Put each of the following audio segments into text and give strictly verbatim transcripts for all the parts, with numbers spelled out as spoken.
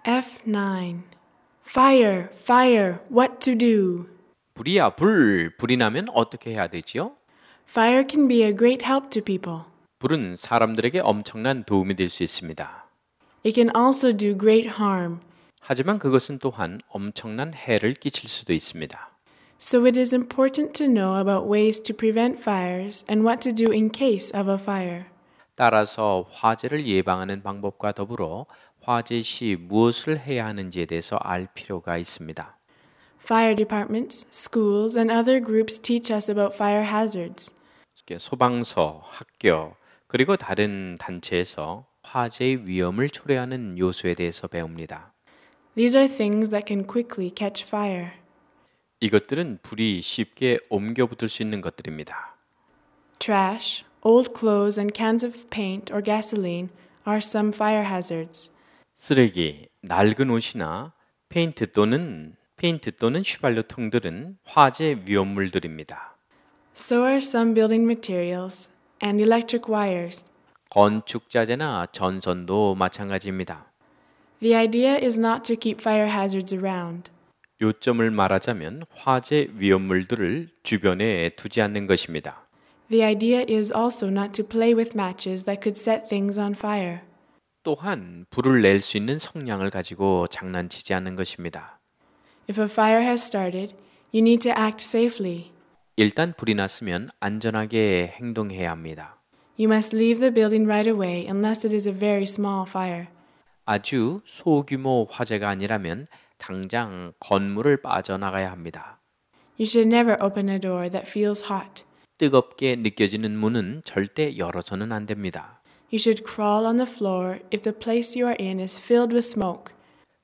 F nine. Fire, fire, what to do? 불이야 불. 불이 나면 어떻게 해야 되지요? Fire can be a great help to people. 불은 사람들에게 엄청난 도움이 될 수 있습니다. It can also do great harm. 하지만 그것은 또한 엄청난 해를 끼칠 수도 있습니다. So it is important to know about ways to prevent fires and what to do in case of a fire. 따라서 화재를 예방하는 방법과 더불어 화재 시 무엇을 해야 하는지에 대해서 알 필요가 있습니다. Fire departments, schools, and other groups teach us about fire hazards. 소방서, 학교, 그리고 다른 단체에서 화재의 위험을 초래하는 요소에 대해서 배웁니다. These are things that can quickly catch fire. 이것들은 불이 쉽게 옮겨 붙을 수 있는 것들입니다. Trash, old clothes, and cans of paint or gasoline are some fire hazards. 쓰레기, 낡은 옷이나 페인트 또는 페인트 또는 휘발유 통들은 화재 위험물들입니다. So are some building materials and electric wires. 건축 자재나 전선도 마찬가지입니다. The idea is not to keep fire hazards around. 요점을 말하자면 화재 위험물들을 주변에 두지 않는 것입니다. The idea is also not to play with matches that could set things on fire. 또한 불을 낼 수 있는 성량을 가지고 장난치지 않는 것입니다. If a fire has started, you need to act safely. 일단 불이 났으면 안전하게 행동해야 합니다. You must leave the building right away unless it is a very small fire. 아주 소규모 화재가 아니라면 당장 건물을 빠져나가야 합니다. You should never open a door that feels hot. 뜨겁게 느껴지는 문은 절대 열어서는 안 됩니다. You should crawl on the floor if the place you are in is filled with smoke.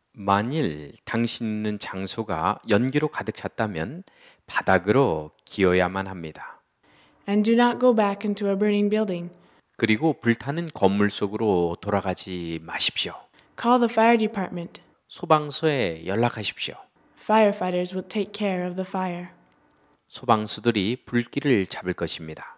만일 당신 있는 장소가 연기로 가득 찼다면 바닥으로 기어야만 합니다. And do not go back into a burning building. 그리고 불타는 건물 속으로 돌아가지 마십시오. Call the fire department. 소방서에 연락하십시오. Firefighters will take care of the fire. 소방수들이 불길을 잡을 것입니다.